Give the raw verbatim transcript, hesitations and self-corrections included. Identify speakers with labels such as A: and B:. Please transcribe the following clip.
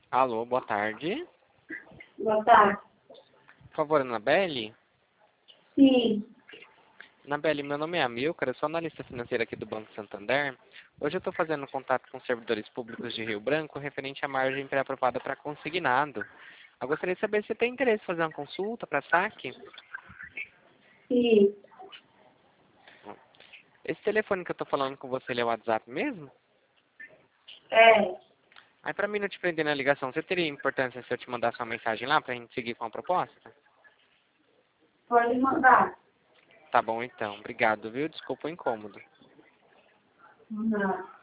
A: Alô, boa tarde.
B: Boa tarde.
A: Por favor, Anabelle?
B: Sim.
A: Anabelle, meu nome é Amilcar, eu sou analista financeira aqui do Banco Santander. Hoje eu estou fazendo contato com servidores públicos de Rio Branco referente à margem pré-aprovada para consignado. Eu gostaria de saber se você tem interesse em fazer uma consulta para saque.
B: Sim.
A: Esse telefone que eu estou falando com você, ele é o WhatsApp mesmo?
B: É.
A: Aí, para mim não te prender na ligação, você teria importância se eu te mandar sua mensagem lá para a gente seguir com a proposta?
B: Pode mandar.
A: Tá bom, então. Obrigado, viu? Desculpa o incômodo.
B: Não.